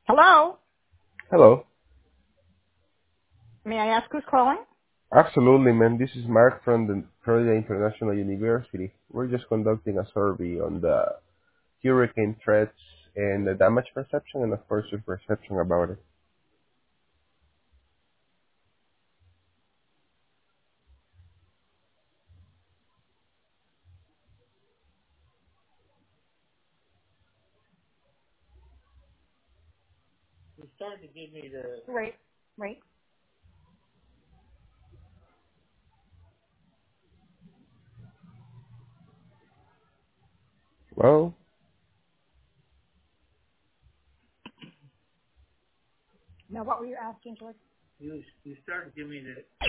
Hello? Hello. May I ask who's calling? Absolutely, ma'am. This is Mark from the Florida International University. We're just conducting a survey on the hurricane threats and the damage perception and, of course, your perception about it. Right, right. Well, Now, what were you asking, George?